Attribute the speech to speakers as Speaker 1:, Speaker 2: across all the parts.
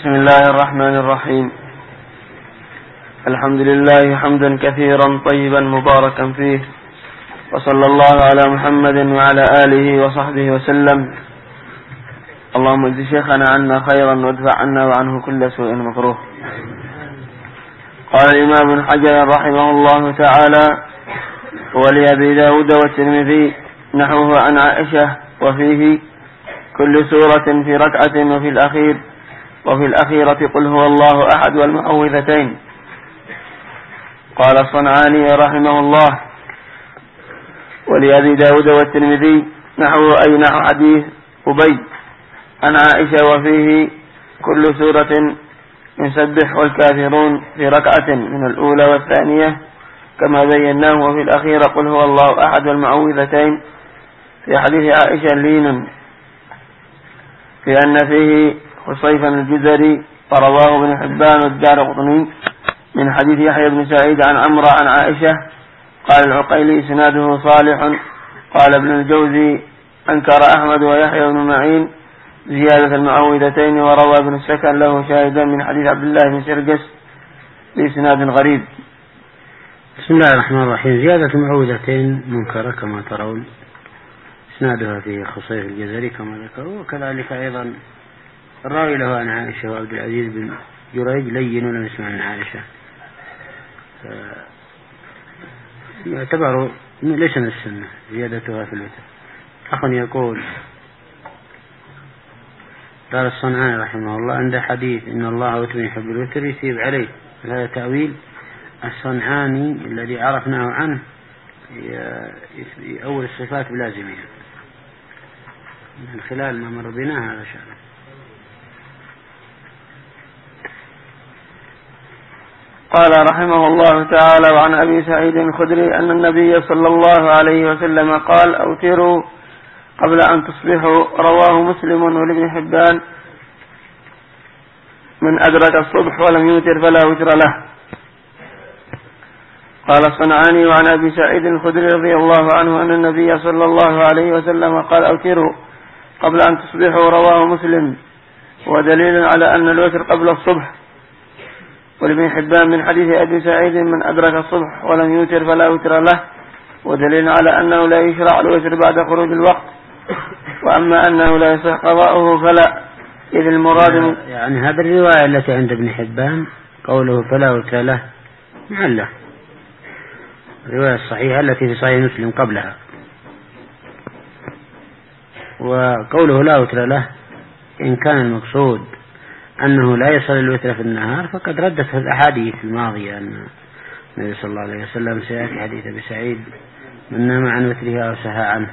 Speaker 1: بسم الله الرحمن الرحيم. الحمد لله حمدا كثيرا طيبا مباركا فيه، وصلى الله على محمد وعلى آله وصحبه وسلم. اللهم اجز شيخنا عنا خيرا وادفع عنا وعنه كل سوء مكروه. قال الإمام ابن حجر رحمه الله تعالى: ولأبي داود والترمذي نحوه عن عائشة وفيه كل سورة في ركعة وفي الأخيرة قل هو الله أحد والمعوذتين. قال الصنعاني رحمه الله: ولأبي داود والترمذي نحوه أي نحو حديث أبي عن عائشة وفيه كل سورة يسبح والكافرون في ركعة من الأولى والثانية كما بيناه، وفي الأخيرة قل هو الله أحد والمعوذتين. في حديث عائشة لين في أن فيه خصيفا الجزري، ورواه ابن حبان والدارقطني من حديث يحيى بن سعيد عن عمرو عن عائشة. قال العقيلي إسناده صالح. قال ابن الجوزي أنكر أحمد ويحيى بن معين زيادة المعوذتين، وروى ابن السكن له شاهدا من حديث عبد الله بن سرجس بإسناد غريب.
Speaker 2: بسم الله الرحمن الرحيم. زيادة المعوذتين منكرة كما ترون، إسنادها في خصيف الجزري كما ذكروا، وكذلك أيضا الراوي له عن عائشة وعبد العزيز بن جريج لين ولم يسمع عن عائشة، يعتبر ليس من السنة زيادتها في الوتر. أخ يقول: قال الصنعاني رحمه الله عند حديث إن الله وتر يحب الوتر يثيب عليه، هذا تأويل الصنعاني الذي عرفناه عنه أول الصفات بلازمها من خلال ما مر بنا هذا شأنه.
Speaker 1: قال رحمه الله تعالى: وعن أبي سعيد الخدري أن النبي صلى الله عليه وسلم قال: أوتروا قبل أن تصبحوا. رواه مسلم ولابن حبان: من أدرك الصبح ولم يوتر فلا وتر له. قال الصنعاني: وعن أبي سعيد الخدري رضي الله عنه أن النبي صلى الله عليه وسلم قال: أوتروا قبل أن تصبحوا. رواه مسلم، ودليل على أن الوتر قبل الصبح. ولابن حبان من حديث أبي سعيد: من أدرك الصبح ولم يوتر فلا وتر له، ودليل على أنه لا يشرع الوتر بعد خروج الوقت، وأما أنه لا يصح قضاؤه فلا، إذ المراد
Speaker 2: يعني هذه الرواية التي عند ابن حبان قوله فلا وتر له معله، الرواية الصحيحة التي في صحيح مسلم قبلها، وقوله لا وتر له إن كان المقصود أنه لا يصل الوتر في النهار فقد ردت في الأحاديث الماضية أن النبي صلى الله عليه وسلم سيأتي حديث أبي سعيد: من نام عن وتره أو سهى عنه.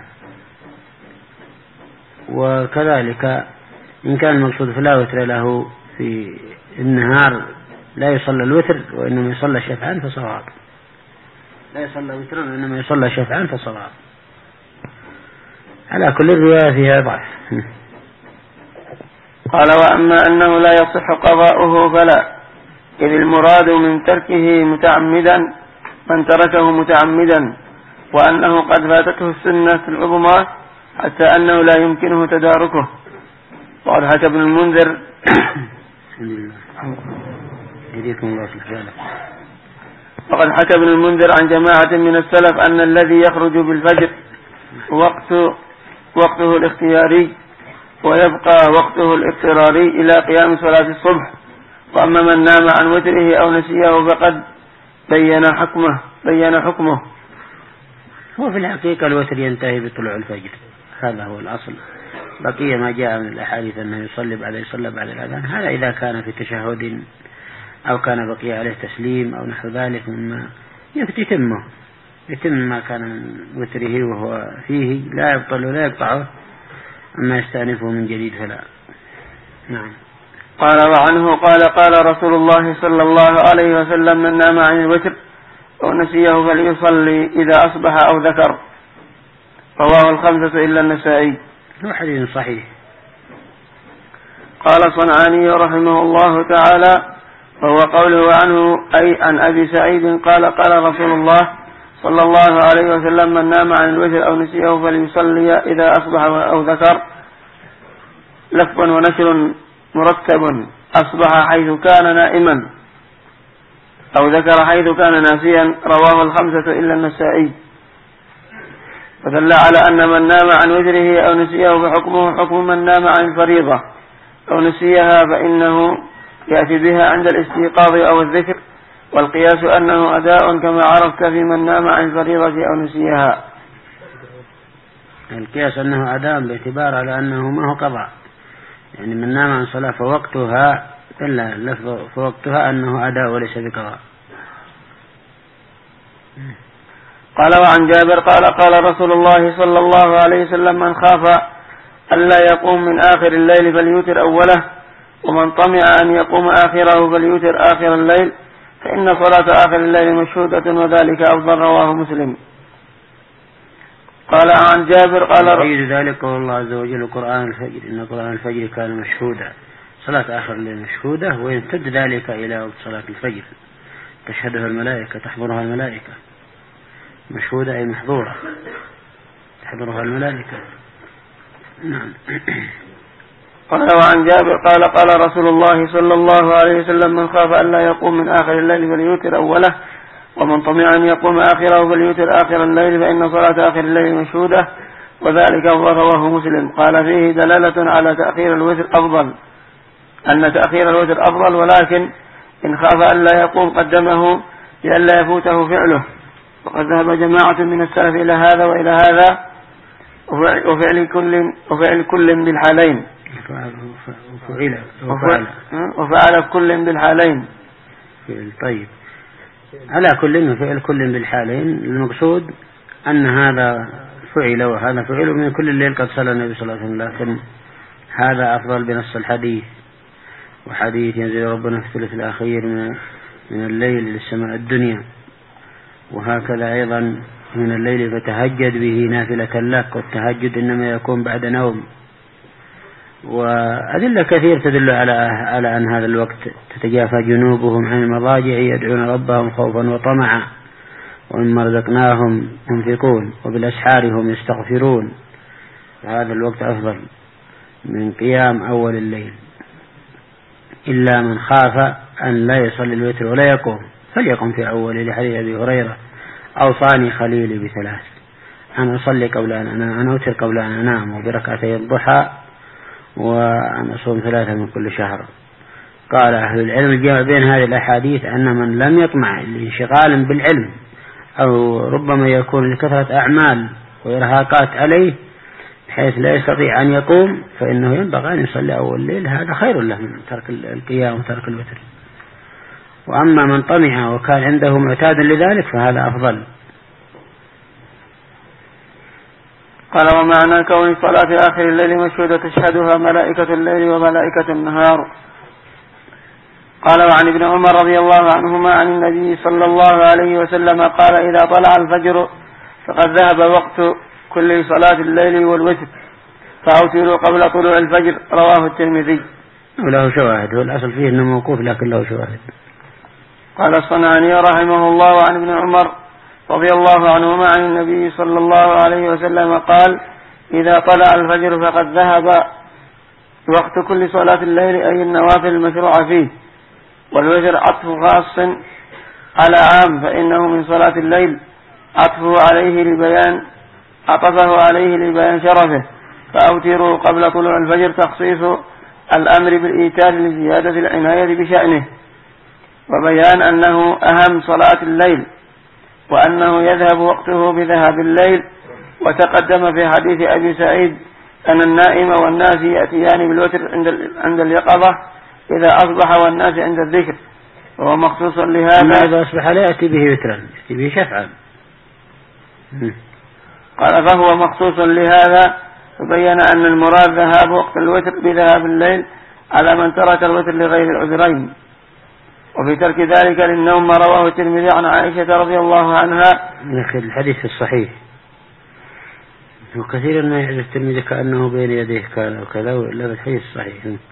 Speaker 2: وكذلك إن كان المقصود فلا وتر له في النهار لا يصلى الوتر وإنما يصلى شفعا فصواب، لا يصلى وتر وإنما يصلى شفعا فصواب. على كل الرواية فيها ضعف.
Speaker 1: قال: وأما أنه لا يصح قضاؤه فلا، إذ المراد من تركه متعمدا من تركه متعمدا، وأنه قد فاتته السنة العظمى حتى أنه لا يمكنه تداركه. وقد حكى ابن المنذر وقد حكى ابن المنذر عن جماعة من السلف أن الذي يخرج بالفجر وقته الاختياري ويبقى وقته الاضطراري إلى قيام صلاة الصبح. وأما من نام عن وتره أو نسيه فقد بين حكمه.
Speaker 2: هو في الحقيقة الوتر ينتهي بطلوع الفجر، هذا هو الأصل. بقية ما جاء من الأحاديث أنه يصلي بعد الأذان، هذا إذا كان في تشهد أو كان بقي عليه تسليم أو نحو ذلك مما يتم ما كان من وتره وهو فيه، لا يبطل ولا يقطعه. أما يستأنفه من جديد فلا. نعم.
Speaker 1: قال: وعنه قال رسول الله صلى الله عليه وسلم: من نام عن الوتر ونسيه فليصلي إذا أصبح أو ذكر. رواه الخمسة إلا النسائي.
Speaker 2: هو حديث صحيح.
Speaker 1: قال صنعاني رحمه الله تعالى: وهو قوله عنه أي عن أبي سعيد قال رسول الله صلى الله عليه وسلم: من نام عن الوتر أو نسيه فليصلي إذا أصبح أو ذكر. لفظ ونشر مرتب أصبح حيث كان نائما أو ذكر حيث كان ناسيا رواه الخمسة إلا النسائي. فدل على أن من نام عن وتره أو نسيه فحكمه حكم من نام عن الفريضة أو نسيها فإنه يأتي بها عند الاستيقاظ أو الذكر، والقياس أنه أداء كما عرفت في من نام عن الفريضة أو نسيها.
Speaker 2: القياس أنه أداء باعتبار على أنه ما هو قضاء، يعني من نام عن صلاة فوقتها إلا فوقتها أنه أداء وليس بقضاء.
Speaker 1: قال وعن جابر قال رسول الله صلى الله عليه وسلم من خاف ألا يقوم من آخر الليل فليوتر أوله، ومن طمع أن يقوم آخره فليوتر آخر الليل، فإن صلاة آخر الليل مشهودة وذلك أفضل. رواه مسلم. قال عن جابر
Speaker 2: يؤيد ذلك قول الله عز وجل قرآن الفجر إن قرآن الفجر كان مشهودا، صلاة آخر الليل مشهودة، ويمتد ذلك إلى وقت صلاة الفجر تشهدها الملائكة تحضرها الملائكة، مشهودة أي محظورة تحضرها الملائكة. نعم.
Speaker 1: قال وعن جابر قال رسول الله صلى الله عليه وسلم من خاف ألا يقوم من آخر الليل فليوتر أوله، ومن طمع أن يقوم آخره فليوتر آخر الليل، فإن صلاة آخر الليل مشهودة وذلك أفضل. رواه مسلم. قال فيه دلالة على تأخير الوتر أفضل، أن تأخير الوتر أفضل، ولكن إن خاف ألا يقوم قدمه لئلا يفوته فعله، وقد ذهب جماعة من السلف إلى هذا وإلى هذا، وفعل كل بالحالين، وفعل كل بالحالين.
Speaker 2: طيب، على كل فعل كل بالحالين، المقصود أن هذا فعل وهذا فعل من كل الليل قد صلى النبي صلى الله عليه وسلم، لكن هذا أفضل بنص الحديث، وحديث ينزل ربنا في الثلث الأخير من الليل للسماء الدنيا، وهكذا أيضا من الليل فتهجد به نافلة لك، والتهجد إنما يكون بعد نوم. وأدلة كثير تدل على أن هذا الوقت تتجافى جنوبهم عن المضاجع يدعون ربهم خوفا وطمعا ومما رزقناهم ينفقون وبالأسحار هم يستغفرون، فهذا الوقت أفضل من قيام أول الليل، إلا من خاف أن لا يصلي الوتر ولا يقوم فليقم في أول، لحديث أبي هريرة أوصاني خليلي بثلاث، أن أصلي قبل أن أوتر قبل أن أنام، وبركعتي الضحى، وأن أصوم 3 من كل شهر. قال أهل العلم الجمع بين هذه الأحاديث أن من لم يطمع لانشغال بالعلم أو ربما يكون لكثرة أعمال وإرهاقات عليه بحيث لا يستطيع أن يقوم، فإنه ينبغي أن يصلي أول الليل، هذا خير له من ترك القيام وترك الوتر. وأما من طمع وكان عنده معتاد لذلك فهذا أفضل.
Speaker 1: قال ومعنى كون صلاة آخر الليل مشهودة تشهدها ملائكة الليل وملائكة النهار. قال وعن ابن عمر رضي الله عنهما عن النبي صلى الله عليه وسلم قال إذا طلع الفجر فقد ذهب وقت كل صلاة الليل والوتر، فأوتروا قبل طلوع الفجر. رواه الترمذي.
Speaker 2: وله شواهد، والأصل فيه أنه موقوف لكن له شواهد.
Speaker 1: قال الصنعاني رحمه الله عن ابن عمر رضي الله عنهما عن النبي صلى الله عليه وسلم قال إذا طلع الفجر فقد ذهب وقت كل صلاة الليل، أي النوافل المشروعة فيه، والوتر عطف خاص على عام، فإنه من صلاة الليل عطفه عليه لبيان شرفه، فأوتروا قبل طلوع الفجر تخصيص الأمر بالإيتار لزيادة العناية بشأنه، وبيان أنه أهم صلاة الليل، وأنه يذهب وقته بذهاب الليل. وتقدم في حديث أبي سعيد أن النائم والناس يأتيان بالوتر عند اليقظة إذا أصبح، والناس عند الذكر، وهو مخصوص لهذا.
Speaker 2: إذا أصبح لا يأتي به وترا، يأتي به شفعا.
Speaker 1: قال فهو مخصوص لهذا، فبين أن المراد ذهاب وقت الوتر بذهاب الليل على من ترك الوتر لغير العذرين، وفي ترك ذلك للنوم ما رواه الترمذي عن عائشة رضي الله عنها.
Speaker 2: الحديث الصحيح، وكثيرا ما يحدث الترمذي كأنه بين يديه كان وكذا، ولا الحديث الصحيح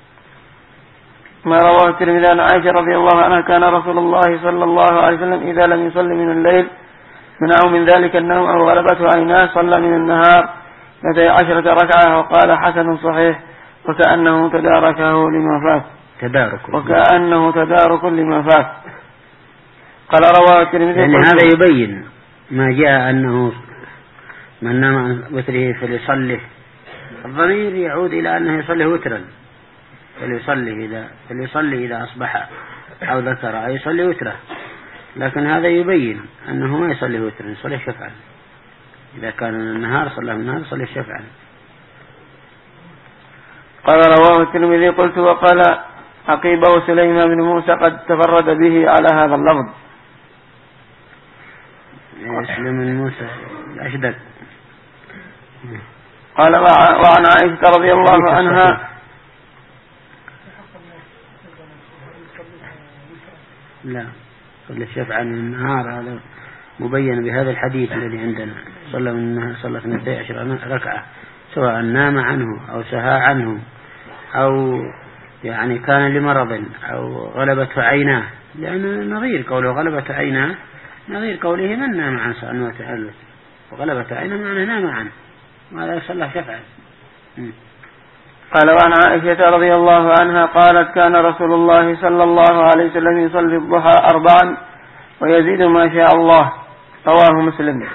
Speaker 1: ما رواه الترمذي عن عائشة رضي الله عنها كان رسول الله صلى الله عليه وسلم إذا لم يصلي من الليل منعه من ذلك النوم أو غلبته عيناه صلى من النهار 12 ركعة، وقال حسن صحيح. وكأنه تداركه لما فات وكأنه تدارك لما فات. قال رواه الترمذي.
Speaker 2: يعني هذا يبين ما جاء أنه من نام عن وتره فليصلي، الضمير يعود إلى أنه يصلي وترا، فليصلي إذا أصبح أو ذكر أو يصلي وترا، لكن هذا يبين أنه ما يصلي وترا، يصلي شفعا. إذا كان النهار صلى النهار صلي شفعا.
Speaker 1: قال رواه الترمذي. قلت وقال عقيبه سليمان بن موسى قد تفرد به على هذا اللفظ.
Speaker 2: سليمان بن موسى أشدد.
Speaker 1: قال وعن عائشة رضي الله عنها
Speaker 2: لا صلى الشفعا من النهار، هذا مبين بهذا الحديث الذي عندنا، صلى 12 ركعة سواء نام عنه أو سهى عنه أو يعني كان لمرض أو غلبته عيناه، لأن نظير قوله غلبته عيناه نظير قوله من نام عن صلاة وتعالى، وغلبته عيناه معنى نام عنه، وهذا صلى شفعا.
Speaker 1: قال وعن عائشة رضي الله عنها قالت كان رسول الله صلى الله عليه وسلم يصلي الضحى 4 ويزيد ما شاء الله. رواه مسلم.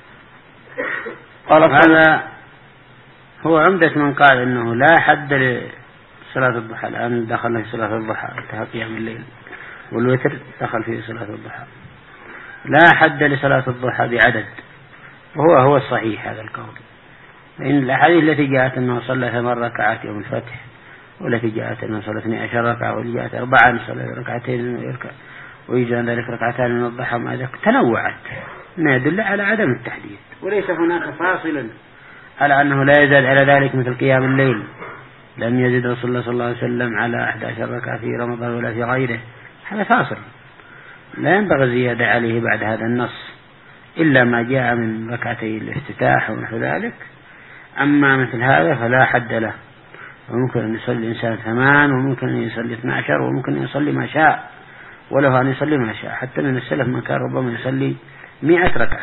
Speaker 2: قال هذا هو عمدة من قال إنه لا حد لصلاة الضحى. الآن دخلنا في صلاة الضحى، انتهى قيام الليل، والوتر دخل في صلاة الضحى. لا حد لصلاة الضحى بعدد، وهو الصحيح هذا القول، لأن الأحاديث التي جاءت أنه صلى 8 ركعات يوم الفتح، والتي جاءت أنه صلى 12 ركعة، والتي جاءت 4 صلى ركعتين ويركع ويجي عن ذلك ركعتان من الضحى، مع ذلك تنوعت، ما يدل على عدم التحديد، وليس هناك فاصل على أنه لا يزاد على ذلك مثل قيام الليل. لم يزد رسول الله صلى الله عليه وسلم على 11 ركعة في رمضان ولا في غيره، هذا فاصل لا ينبغي الزيادة عليه بعد هذا النص، إلا ما جاء من ركعتي الافتتاح ونحو ذلك. أما مثل هذا فلا حد له، وممكن أن يصلي الإنسان 8 وممكن أن يصلي 12 وممكن أن يصلي ما شاء، وله أن يصلي ما شاء، حتى من السلف من كان ربما يصلي 100 ركعة.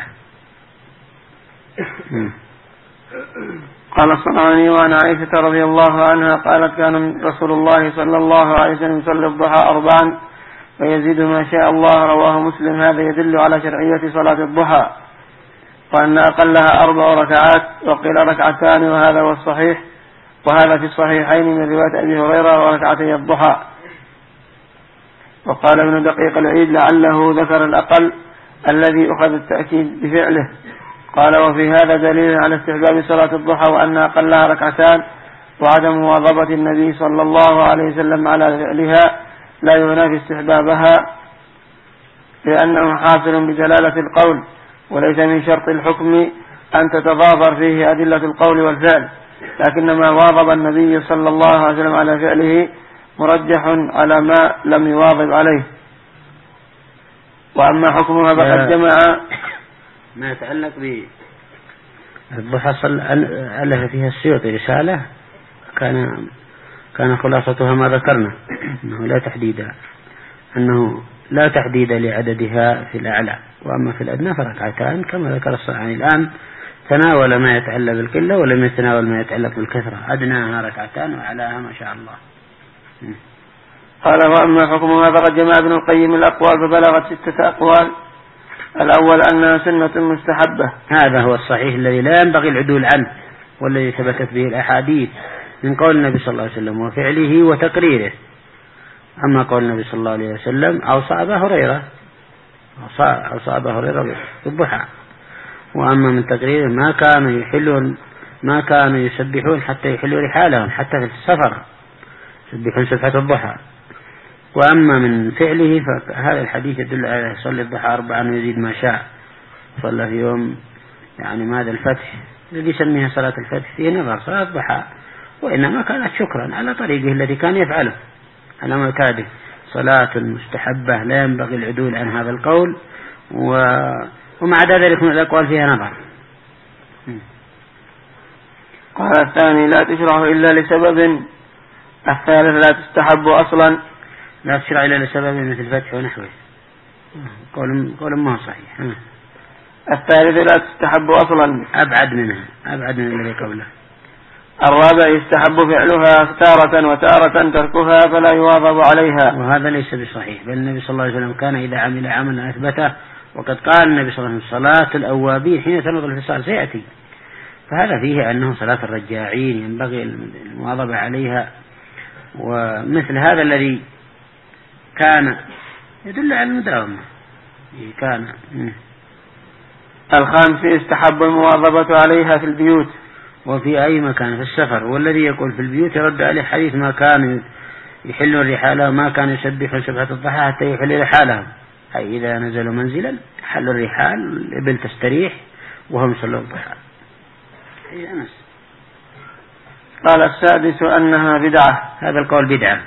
Speaker 1: قال الصنعاني وعن عائشة رضي الله عنها قالت كان رسول الله صلى الله عليه وسلم يصلي الضحى 4 ويزيد ما شاء الله. رواه مسلم. هذا يدل على شرعية صلاة الضحى، وأن أقلها 4 ركعات، وقيل 2 ركعات، وهذا هو الصحيح، وهذا في الصحيحين من رواية أبي هريرة وركعتي الضحى. وقال ابن دقيق العيد لعله ذكر الأقل الذي أخذ التأكيد بفعله. قال وفي هذا دليل على استحباب صلاة الضحى، وأن أقلها 2 ركعات، وعدم مواظبة النبي صلى الله عليه وسلم على فعلها لا ينافي استحبابها، لأنه حاصل بدلالة القول، وليس من شرط الحكم أن تتضافر فيه أدلة القول والفعل، لكنما واظب النبي صلى الله عليه وسلم على فعله مرجح على ما لم يواظب عليه. وأما حكمها فقد جمع
Speaker 2: ما يتعلق بالضحى ألف فيها السيوطي رسالة كان خلاصتها ما ذكرنا، أنه لا تحديد لعددها في الأعلى، وأما في الأدنى فركعتان كما ذكر الصنعاني. الآن تناول ما يتعلق بالقلة ولم يتناول ما يتعلق بالكثرة، أدناها 2 ركعتان وعلاها ما شاء الله.
Speaker 1: قال وأما حكمها فقد جمع ابن القيم الأقوال فبلغت 6 أقوال. الأول أنها سنة مستحبة،
Speaker 2: هذا هو الصحيح الذي لا ينبغي العدول عنه، والذي ثبتت به الأحاديث من قول النبي صلى الله عليه وسلم وفعله وتقريره. أما قول النبي صلى الله عليه وسلم أوصى أبا هريرة بالضحى، وأما من تقريره ما كانوا يسبحون حتى يحلوا رحالهم، حتى في السفر يسبحون سبحة الضحى. وأما من فعله فهذا الحديث يدل على صلي الضحى 4 ويزيد ما شاء. صلى في يوم يعني ماذا الفتح الذي يسميها صلاة الفتح فيه نظر صلاة الضحى، وإنما كانت شكرا على طريقه الذي كان يفعله على معتاده، صلاة مستحبة لا ينبغي العدول عن هذا القول، ومع ذلك من الأقوال فيها نظر.
Speaker 1: قال الثاني لا تشرع إلا لسبب. الثالث لا تستحب أصلا.
Speaker 2: لا تشرع إلا لسبب مثل الفتح ونحوه، قول ما صحيح.
Speaker 1: الثالث لا تستحب أصلا،
Speaker 2: أبعد من الذي قبله.
Speaker 1: الرابع يستحب فعلها تارة وتارة تركها فلا يواظب عليها.
Speaker 2: وهذا ليس بصحيح، بل النبي صلى الله عليه وسلم كان إذا عمل عملا أثبته، وقد قال النبي صلى الله عليه وسلم صلاة الأوابين حين تنوض الفصال سيأتي، فهذا فيه أنه صلاة الرجاعين ينبغي المواظبة عليها، ومثل هذا الذي كان يدل على المداومة كان.
Speaker 1: الخامس يستحب المواظبة عليها في البيوت
Speaker 2: وفي أي مكان في السفر، والذي يقول في البيوت يرد عليه حديث ما كان يحل الرحالة وما كان يسبح سبحة الضحى حتى يحل رحالهم، أي إذا نزلوا منزلا حلوا الرحال الإبل تستريح وهم صلوا الضحى.
Speaker 1: قال السادس أنها بدعة.
Speaker 2: هذا القول بدعة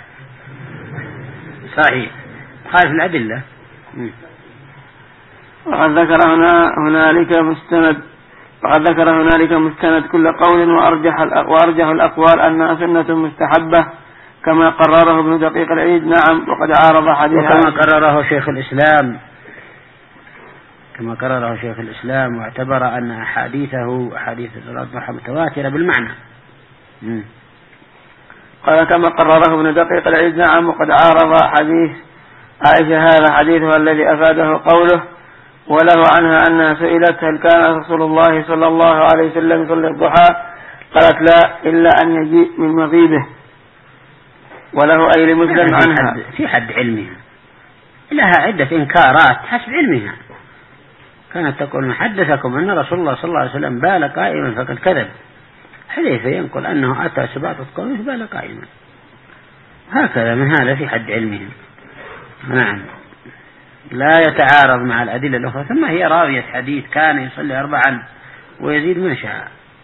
Speaker 2: صحيح خالف الأدلة.
Speaker 1: وقد ذكر هنالك مستند كل قول، وأرجح الأقوال أنها سنة مستحبة كما قرره ابن دقيق العيد. نعم، وقد عارض حديث
Speaker 2: وكما قرره شيخ الإسلام واعتبر أن أحاديثه أحاديث صلاة الضحى متواترة بالمعنى.
Speaker 1: قال كما قرره ابن دقيق العيد. نعم، وقد عارض حديث عائشة هذا حديثها الذي أفاده قوله وله عنها أنها سئلت هل كان رسول الله صلى الله عليه وسلم يصلي الضحى؟ قالت لا إلا أن يجيء من مغيبه. وله أي لمسلم عنها
Speaker 2: في حد علمها لها عدة إنكارات حسب علمها، كانت تقول حدثكم أن رسول الله صلى الله عليه وسلم بال قائما فقد كذب، حديث ينقل أنه أتى سباطة قومه بال قائما، هكذا من هذا في حد علمها. نعم، لا يتعارض مع الأدلة الأخرى. ثم هي راوية حديث كان يصلي 4 ويزيد ما شاء.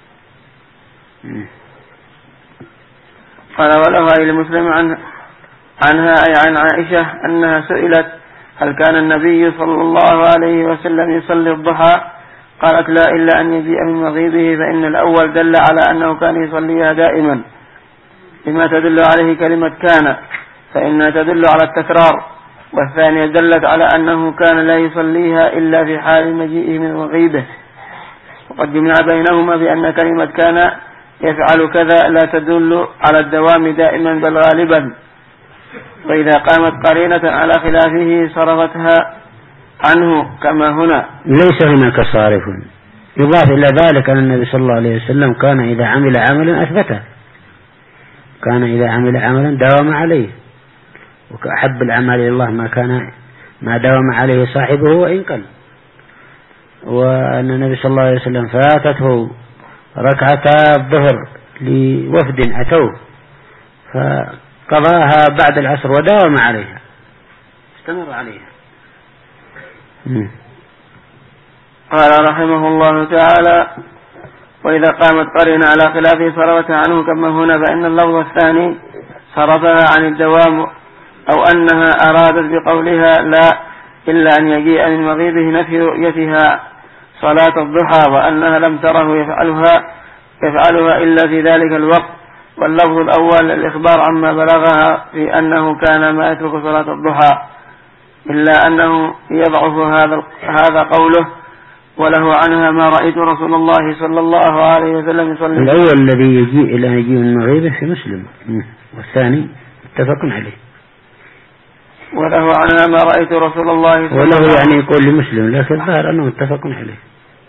Speaker 1: قال وله أي لمسلم عنها أي عن عائشة أنها سئلت هل كان النبي صلى الله عليه وسلم يصلي الضحى؟ قالت لا إلا أن يجيء من مغيبه، فإن الأول دل على أنه كان يصليها دائما بما تدل عليه كلمة كان، فإنها تدل على التكرار، والثانية دلت على أنه كان لا يصليها إلا في حال مجيئه من مغيبه. وقد جمع بينهما بأن كلمة كان يفعل كذا لا تدل على الدوام دائما بل غالبا، وإذا قامت قرينة على خلافه صرفتها عنه كما هنا.
Speaker 2: ليس هناك صارف. يضاف إلى ذلك أن النبي صلى الله عليه وسلم كان إذا عمل عملا أثبته، كان إذا عمل عملا داوم عليه، وكأحب الأعمال إلى الله ما داوم عليه صاحبه وإن قل. وأن النبي صلى الله عليه وسلم فاتته ركعتا الظهر لوفد أتوه فقضاها بعد العصر وداوم عليها، استمر عليها.
Speaker 1: قال رحمه الله تعالى وإذا قامت قرينة على خلافه صرفتها عنه كما هنا، فإن اللفظ الثاني صرفها عن الدوام، أو أنها أرادت بقولها لا إلا أن يجيء من مغيبه نفي رؤيتها صلاة الضحى، وأنها لم تره يفعلها إلا في ذلك الوقت. واللفظ الأول الإخبار عما بلغها في أنه كان ما يترك صلاة الضحى، إلا أنه يضعف هذا قوله وله عنها ما رأيت رسول الله صلى الله عليه وسلم يصلي.
Speaker 2: الأول الذي يجيء إلى يجيء من مغيبه في مسلم، والثاني متفق عليه.
Speaker 1: وله عنها ما رأيت رسول الله صلى الله عليه
Speaker 2: وله يعني يقول لمسلم، لكن الظاهر أنه متفق عليه.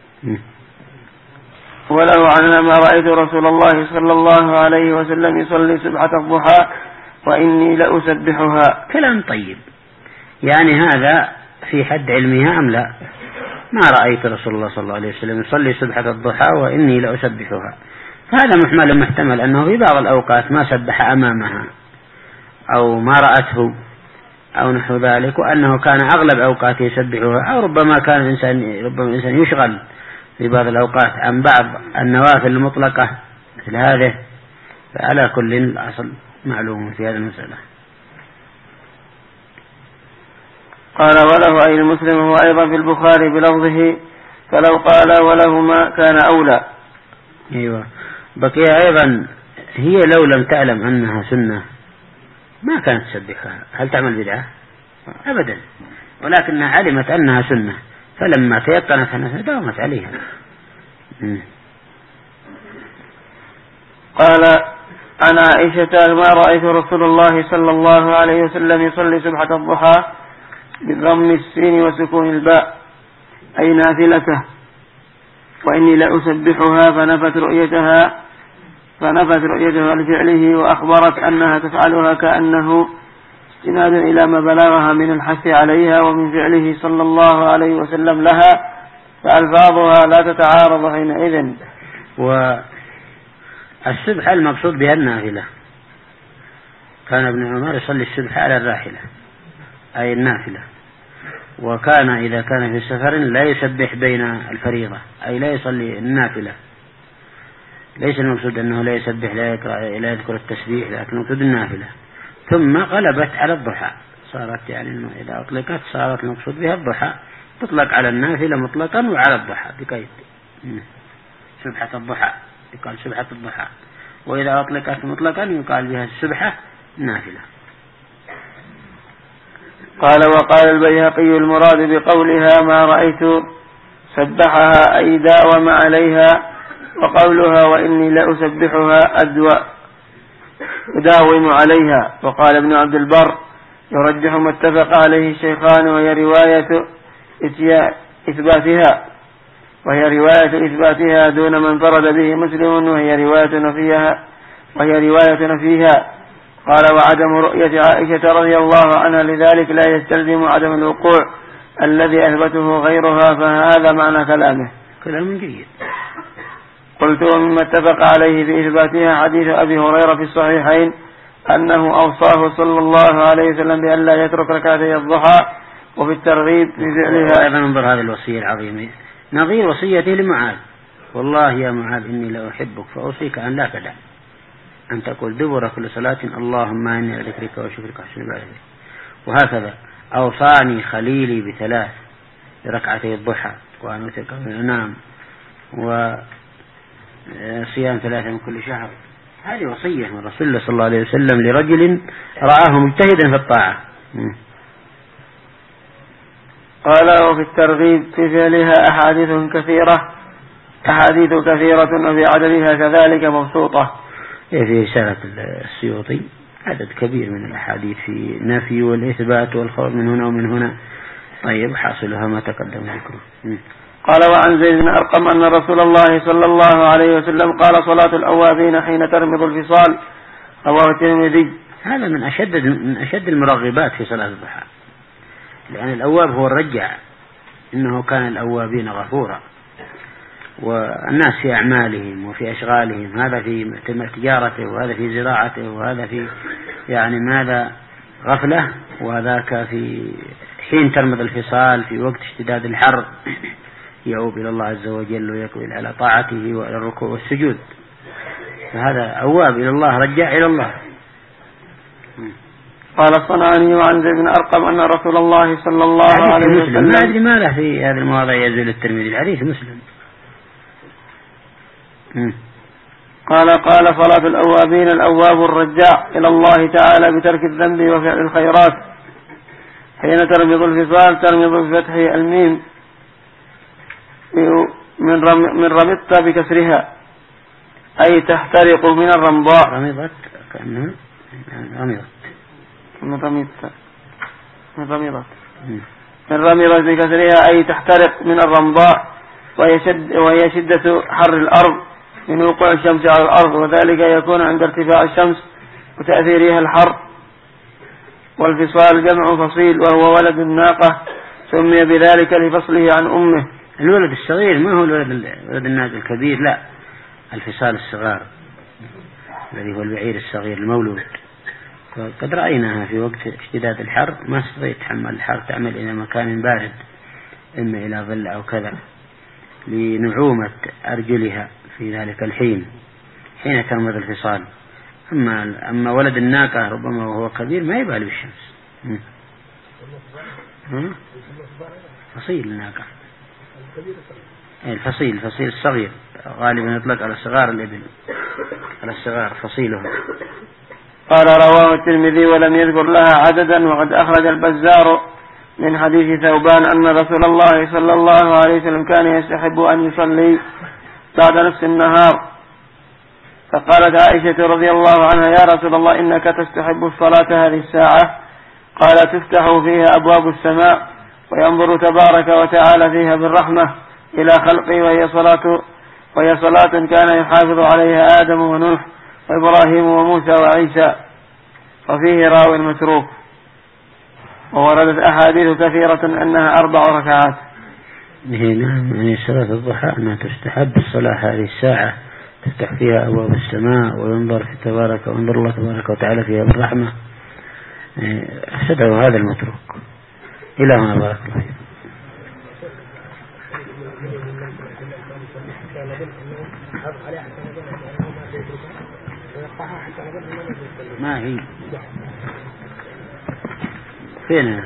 Speaker 1: وله عنها ما رأيت رسول الله صلى الله عليه وسلم يصلي سبحة الضحى وإني لأسبحها.
Speaker 2: كلام طيب، يعني هذا في حد علمها أم لا؟ ما رأيت رسول الله صلى الله عليه وسلم يصلي سبحة الضحى وإني لأسبحها، فهذا محتمل أنه في بعض الأوقات ما سبح أمامها أو ما رأته أو نحو ذلك، وأنه كان أغلب أوقاته يسبحها، أو ربما كان الإنسان يشغل في بعض الأوقات عن بعض النوافل المطلقة مثل هذه. فعلى كل الأصل معلوم في هذه المسألة.
Speaker 1: قال وله أي المسلم هو أيضا في البخاري بلفظه فلو قال ولهما كان أولى.
Speaker 2: أيوة، بقي أيضا هي لو لم تعلم أنها سنة ما كانت تسبحها. هل تعمل بدعة؟ أبدا، ولكنها علمت أنها سنة، فلما تيقنت أنها داومت عليها.
Speaker 1: قال عن عائشة ما رأيت رسول الله صلى الله عليه وسلم يصلي سبحة الضحى بضم السين وسكون الباء أي نافلته، وإني لأسبحها فنفت رؤيتها لفعله، وأخبرت أنها تفعلها كأنه استناد إلى ما بلغها من الحث عليها ومن فعله صلى الله عليه وسلم لها، فألفاظها لا تتعارض حينئذ.
Speaker 2: والسبحة المقصود بها النافلة، كان ابن عمر يصلي السبحة على الراحلة أي النافلة، وكان إذا كان في سفر لا يسبح بين الفريضة أي لا يصلي النافلة، ليس المقصود أنه لا يسبح لا يذكر التسبيح، لكن المقصود النافلة. ثم قلبت على الضحى، صارت يعني إذا أطلقت صارت المقصود بها الضحى، تطلق على النافلة مطلقا وعلى الضحى بقيد. سبحة الضحى يقال سبحة الضحى، وإذا أطلقت مطلقا يقال بها السبحة نافلة.
Speaker 1: قال وقال البيهقي المراد بقولها ما رأيت سبحها أي داوم عليها، وقولها وإني لأسبحها أداوم عليها. وقال ابن عبد البر يرجح ما اتفق عليه الشيخان، وهي رواية إثباتها دون ما انفرد به مسلم، وهي رواية نفيها. قال وعدم رؤية عائشة رضي الله عنها لذلك لا يستلزم عدم الوقوع الذي أثبته غيرها، فهذا معنى كلامه.
Speaker 2: كلام جيد.
Speaker 1: قلت ومما اتفق عليه في إثباتها حديث أبي هريرة في الصحيحين أنه أوصاه صلى الله عليه وسلم بأن لا يترك ركعتي الضحى، وفي الترغيب في فعلها.
Speaker 2: أيضا انظر هذه الوصية العظيمة نظير وصيته لمعاذ: والله يا معاذ إني لأحبك فأوصيك أن لا تدع أن تقول دبر كل صلاة اللهم إني على ذكرك وشكرك وحسن عبادتك. وهكذا أوصاني خليلي ب3 بركعتي الضحى، وأن أوتر قبل أن أنام، وصيام 3 من كل شهر. هذه وصية من رسول الله صلى الله عليه وسلم لرجل رآه مجتهدا في الطاعة.
Speaker 1: قال وفي الترغيب في فعلها أحاديث كثيرة وفي عددها كذلك مبسوطة.
Speaker 2: في رسالة السيوطي عدد كبير من الأحاديث في نفي والإثبات والخوف من هنا ومن هنا. طيب حاصلها ما تقدم ذكره.
Speaker 1: قال وعن زيد بن أرقم أن رسول الله صلى الله عليه وسلم قال صلاة الأوابين حين ترمض الفصال، رواه الترمذي.
Speaker 2: هذا من أشد المرغبات في صلاة الضحى، لأن الأواب هو الرجع، إنه كان الأوابين غفورا، والناس في أعمالهم وفي أشغالهم، هذا في تجارته وهذا في زراعته وهذا في يعني ماذا غفلة، وذاك في حين ترمض الفصال في وقت اشتداد الحر يعوب إلى الله عز وجل ويقبل على طاعته وعلى الركوع والسجود، فهذا أواب إلى الله رجع إلى الله.
Speaker 1: قال الصنعاني وعن زيد بن أرقم أن رسول الله صلى الله عليه وسلم
Speaker 2: ما أدري ما له في هذه المواضع يزول الترمذي، الحديث مسلم.
Speaker 1: قال صلاة الأوابين الأواب الرجاع إلى الله تعالى بترك الذنب وفعل الخيرات. حين ترمض الفصال ترمض بفتح الميم من رمضت بكسرها أي تحترق من الرمضاء.
Speaker 2: رمضت كأنها
Speaker 1: من رمضت بكسرها أي تحترق من الرمضاء، وهي شدة حر الأرض من وقوع الشمس على الأرض، وذلك يكون عند ارتفاع الشمس وتأثيرها الحر. والفصال جمع فصيل وهو ولد الناقة، سمي بذلك لفصله عن أمه.
Speaker 2: الولد الصغير ما هو ولد الناقة الكبير، لا، الفصال الصغار الذي هو البعير الصغير المولود. فقد رأيناها في وقت اشتداد الحر ما استطيع تحمل الحر، تعمل إلى مكان بارد إما إلى ظل أو كذا لنعومة أرجلها في ذلك الحين حين ترمض الفصال. أما ولد الناقة ربما وهو كبير ما يبالي بالشمس. فصيل الناقة الفصيل الصغير غالبا يطلق على صغار الإبل، على الصغار فصيله.
Speaker 1: قال رواه الترمذي ولم يذكر لها عددا. وقد أخرج البزار من حديث ثوبان أن رسول الله صلى الله عليه وسلم كان يستحب أن يصلي بعد نصف النهار فقالت عائشة رضي الله عنها: يا رسول الله إنك تستحب الصلاة هذه الساعة. قال: تفتح فيها أبواب السماء وينظر تبارك وتعالى فيها بالرحمة إلى خلقه، وهي صلاة كان يحافظ عليها آدم ونوح وإبراهيم وموسى وعيسى. وفيه راوي متروك. ووردت أحاديث كثيرة أنها 4 ركعات.
Speaker 2: نعم، يعني صلاة الضحى أنها تستحب الصلاة هذه الساعة، تفتح فيها أبواب السماء وينظر الله تبارك وتعالى فيها بالرحمة. أفسده هذا المتروك. إلى هنا بارك الله فيكم. ما هي فين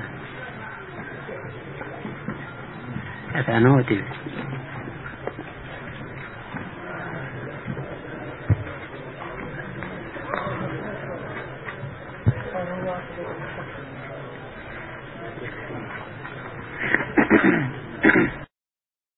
Speaker 2: أنا وتلك